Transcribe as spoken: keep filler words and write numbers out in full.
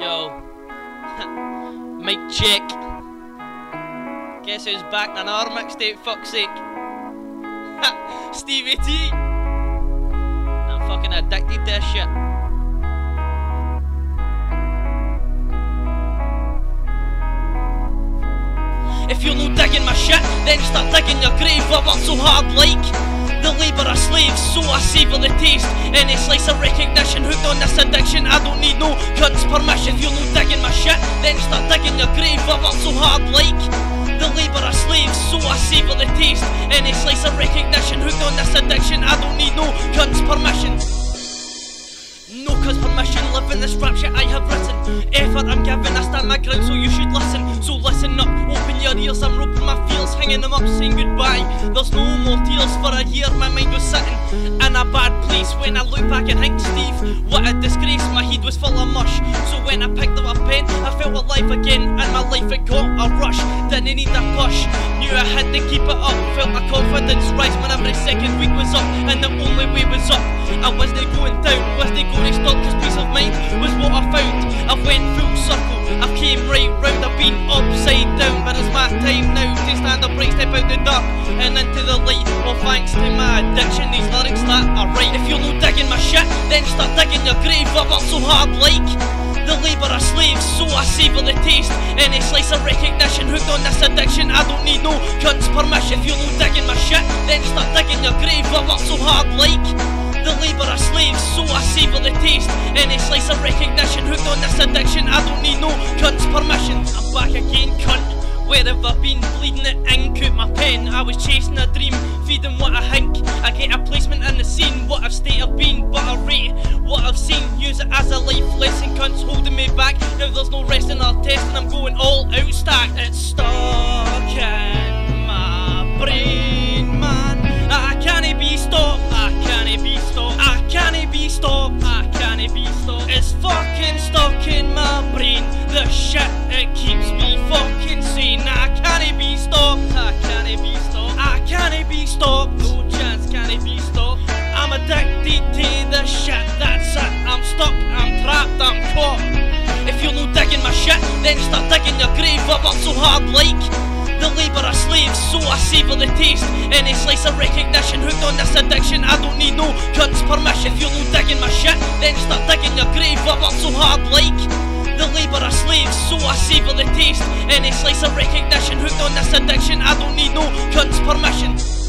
Yo. Mic check. Guess who's back in our mixtape, fuck's sake. Stevie T. I'm fucking addicted to this shit. If you're no digging my shit, then start digging your grave. I work so hard like the labour of slaves, so I savour the taste. Any slice of recognition, hooked on this addiction. I don't need no cunt's permission. If you're no digging my shit, then start digging your grave. I work so hard like the labour of slaves, so I savour the taste. Any slice of recognition, hooked on this addiction. I don't need no cunt's permission. No cuz permission, live in this rap shit I have written. Effort I'm giving, I stand my ground, so you should listen. So listen up, open your ears, I'm roping my feels, hanging them up, saying goodbye. There's no more tears. For a year my mind was sitting in a bad place. When I look back and think, Steve, what a disgrace. My head was full of mush, so when I picked up a pen I felt alive again, and my life it got a rush. Didn't need a push, knew I had to keep it up. Felt my confidence rise when every second week was up, and the only way was up. I wasn't going down, wasn't going to stop, cause peace of mind was what I found. I went full circle, I came right round. I've been upside down, but it's my time now to stand up right, step out the dark and into the light. Well, thanks to my addiction, these lyrics that I write. If you're no digging my shit, then start digging your grave. I work so hard like the labour of slaves, so I savour the taste. Any slice of recognition, hooked on this addiction. I don't need no cunt's permission. If you're no digging my shit, then start digging your grave. I work so hard like the labour of slaves, so I savour the taste. Any slice of recognition, hooked on this addiction. I don't need no cunt's permission. I'm back again, cunt. Where have I been? Bleeding the ink out my pen. I was chasing a dream, feeding what I think. I get a placement in the scene, what I've state I've been, but I rate what I've seen. Use it as a life lesson, cunts holding me back. Now there's no rest in our test, and I'm going all out stack. It's stuck in my brain, man. I can't be stopped, I can't be stopped, I can't be stopped, I can't be stopped. It's fucking stuck in my brain, the shit, it keeps me fucking sane. I can't be stopped, I can't be stopped, I can't be stopped, no chance, can't be stopped. I'm addicted to the shit, that's it, I'm stuck, I'm trapped, I'm caught. If you're no digging my shit, then start digging your grave. I work so hard like the labour of slaves, so I savour the taste. Any slice of recognition, hooked on this addiction. I don't need no cunt's permission. If you're no digging my shit, then start digging your grave. I work so hard like the labour of slaves, so I savour the taste. Any slice of recognition, hooked on this addiction. I don't need no cunt's permission.